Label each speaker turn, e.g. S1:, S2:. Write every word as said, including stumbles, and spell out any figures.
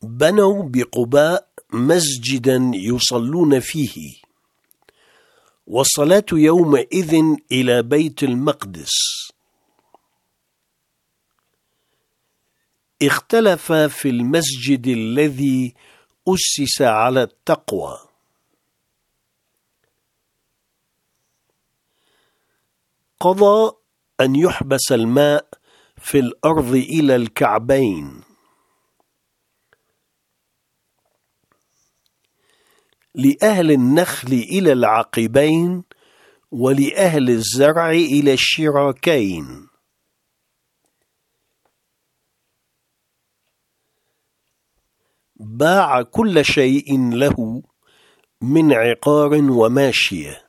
S1: بنوا بقباء مسجدا يصلون فيه، والصلاة يومئذ إلى بيت المقدس. اختلف في المسجد الذي أسس على التقوى. قضى أن يحبس الماء في الأرض إلى الكعبين. لأهل النخل إلى العقبين، ولأهل الزرع إلى الشراكين. باع كل شيء له من عقار وماشية.